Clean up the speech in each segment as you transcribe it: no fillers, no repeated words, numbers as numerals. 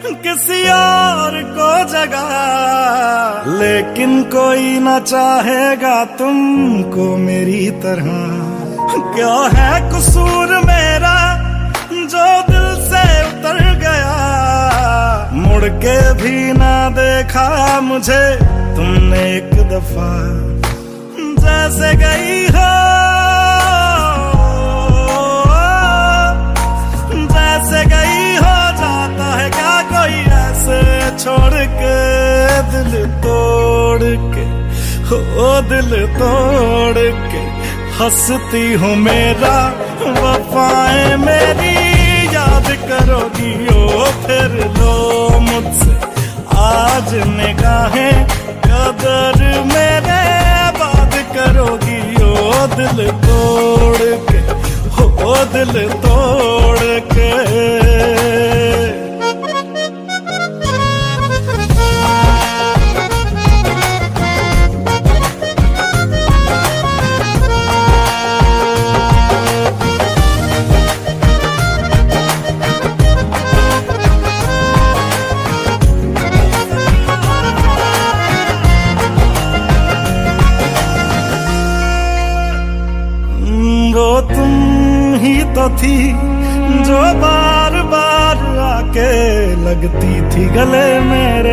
किसी और को जगा, लेकिन कोई ना चाहेगा तुमको मेरी तरह। क्या है कसूर मेरा जो दिल से उतर गया, मुड़ के भी ना देखा मुझे तुमने एक दफा। जैसे गई हो, जैसे गई हो, जाता है क्या कोई ऐसे छोड़ के, दिल तोड़ के, हो दिल तोड़ के। हंसती हूँ मेरा वफाएं मेरी याद करोगी ओ फिर लो मुझसे आज निगाहें, कदर मेरे बात करोगी ओ दिल तोड़ के, हो दिल तोड़ के। वो तुम ही तो थी जो बार बार आके लगती थी गले मेरे।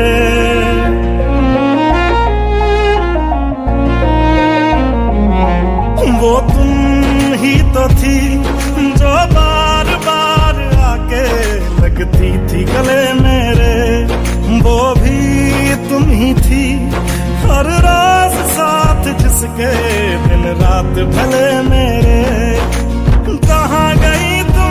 वो तुम ही तो थी जो बार बार आके लगती थी गले मेरे। वो भी तुम ही थी हर रोज साथ जिसके दिन रात भले मेरे। कहाँ गई तुम,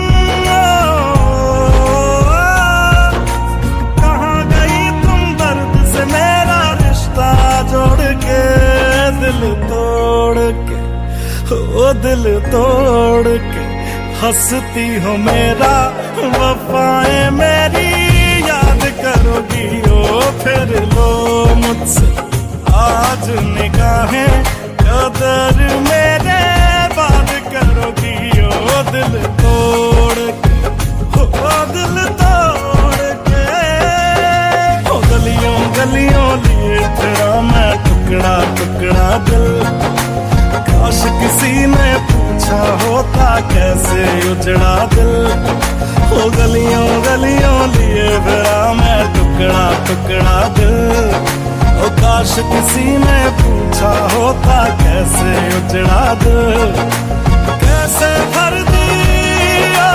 कहाँ गई तुम दर्द से मेरा रिश्ता जोड़ के, दिल तोड़ के, ओ दिल तोड़ के। हंसती हो मेरा वफाएं मेरी याद करोगी ओ फिर लो मुझसे आज निगाहें, कदर मेरे बात करोगी ओ दिल तोड़ के, ओ दिल तोड़ के। ओ गलियों गलियों लिए तेरा मैं टुकड़ा टुकड़ा दिल, काश किसी ने पूछा होता कैसे उजड़ा दिल। ओ गलियों गलियों लिए तेरा मैं टुकड़ा टुकड़ा दिल, ओ काश किसी ने पूछा होता कैसे उजड़ा दिल। कैसे भर दिया,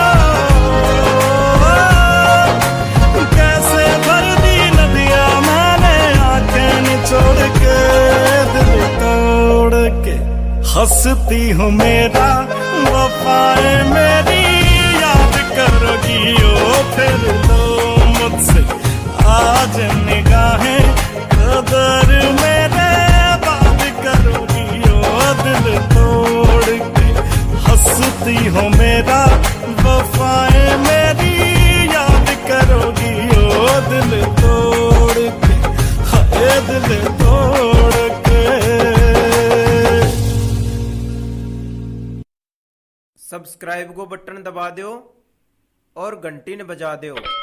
कैसे भर दी नदियां मैंने आंखें निचोड़ के, दिल तोड़ के। हंसती हूँ मेरा वफाएं मेरी याद करोगी ओ फिर लो मुझसे आज निगाहें, कदर मेरे बात करोगी ओ दिल तोड़ के। हंसती हो मेरा वफाएं मेरी याद करोगी ओ दिल तोड़ के, हाय दिल तोड़ के। सब्सक्राइब को बटन दबा दो और घंटी न बजा दो।